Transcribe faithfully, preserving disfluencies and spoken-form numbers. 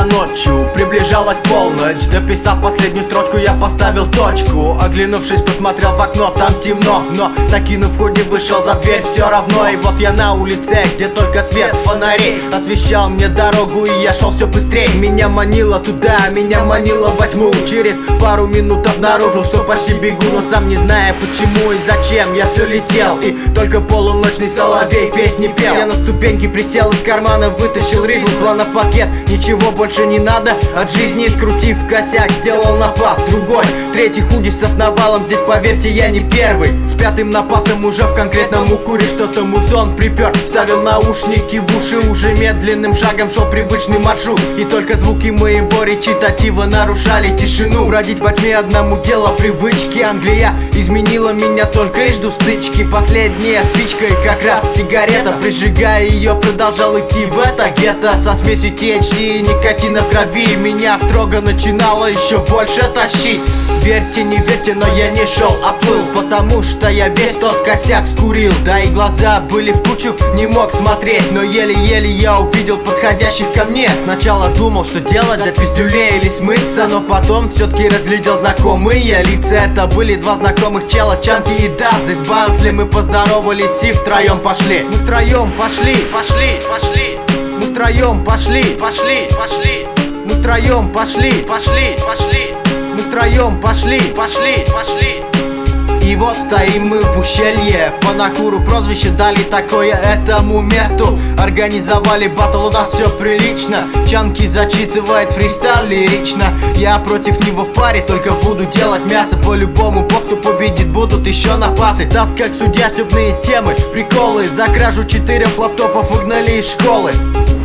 было ночью, приближалась полночь. Дописав последнюю строчку, я поставил точку. Оглянувшись, посмотрел в окно, там темно. Но накинув худи, вышел за дверь все равно. И вот я на улице, где только свет фонарей освещал мне дорогу, и я шел все быстрее. Меня манило туда, меня манило во тьму. Через пару минут обнаружил, что почти бегу, но сам не зная почему и зачем я все летел. И только полуночный соловей песни пел. Я на ступеньки присел, из кармана вытащил ризл, планопакет, ничего больше не надо от жизни. Скрутив косяк, сделал напас, другой, третий худисов навалом. Здесь, поверьте, я не первый. С пятым напасом уже в конкретном укуре что-то музон припер. Вставил наушники в уши, уже медленным шагом шел привычный маршрут. И только звуки моего речитатива нарушали тишину. Бродить во тьме одному дело привычки. Англия изменила меня, только и жду стычки. Последняя спичка и как раз сигарета. Прижигая ее, продолжал идти в это гетто со смесью ти эйч си и никотина в крови. Меня строго начинало еще больше тащить. Верьте, не верьте, но я не шел, а плыл, потому что я весь тот косяк скурил. Да и глаза были в кучу, не мог смотреть, но еле-еле я увидел подходящих ко мне. Сначала думал, что делать, для пиздюлей или смыться, но потом все-таки разглядел знакомые лица. Это были два знакомых чела, Чанки и Дазы. С Бансли мы поздоровались и втроем пошли. Мы втроем пошли, пошли, пошли. Мы втроем пошли, пошли, пошли. Мы втроем пошли, пошли, пошли. Мы втроем пошли, пошли, пошли. И вот стоим мы в ущелье. По Накуру прозвище дали такое этому месту. Организовали батл, у нас все прилично. Чанки зачитывает фристайл лирично. Я против него в паре, только буду делать мясо. По-любому бог, кто победит, будут еще напасы. Таск как судья, стёбные темы, приколы. За кражу четырех лаптопов выгнали из школы.